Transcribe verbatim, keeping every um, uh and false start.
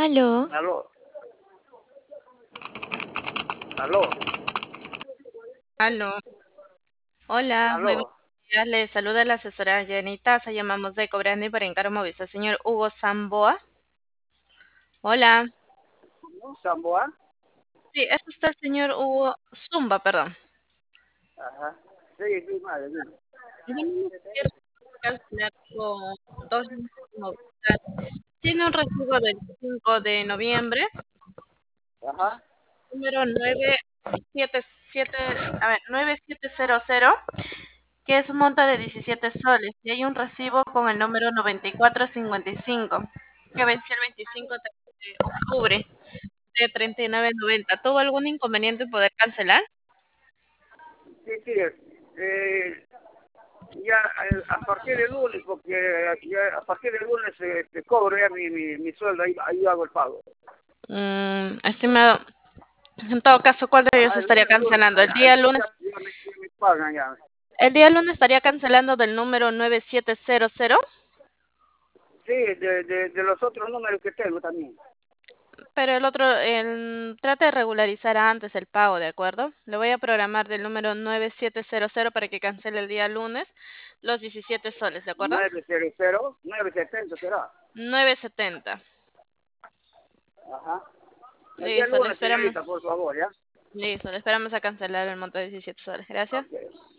Aló, Aló, aló, aló. Hola, muy buenos aló. días. Le saluda la asesora Janita. Se llamamos de Cobrando y para encargo Movisa. Señor Hugo Zamboa. Hola. ¿Cómo? ¿Samboa? Sí, es usted el señor Hugo Zumba, perdón. Ajá. Sí, sí, madre, dime. Tenemos que calcular con dos líneas de movilidad. Tiene un recibo del cinco de noviembre, Ajá. número nueve siete siete, a ver, nueve siete cero cero, que es un monto de diecisiete soles. Y hay un recibo con el número noventa y cuatro cincuenta y cinco, que venció el veinticinco de octubre, de treinta y nueve noventa. ¿Tuvo algún inconveniente en poder cancelar? Sí, sí. Eh, ya eh, a partir del lunes, porque ya a partir del lunes eh, te cobro ya mi, mi, mi sueldo, ahí, ahí hago el pago. Mm, estimado, en todo caso, ¿cuál de ellos Ajá, el estaría lunes, el lunes, cancelando? El ya, el día lunes lunes, ya, ya me, ya me pagan ya. el día lunes estaría cancelando del número nueve siete cero cero, Sí, de, de, de los otros números que tengo también. pero el otro, el, trate de regularizar antes el pago, ¿de acuerdo? Le voy a programar del número nueve siete cero cero para que cancele el día lunes los diecisiete soles, ¿de acuerdo? nueve cero cero, nueve setenta será. nueve setenta. Ajá. El día Listo, le lunes, esperamos. señorita, por favor, ¿ya? Listo, le esperamos a cancelar el monto de diecisiete soles. Gracias. Ok.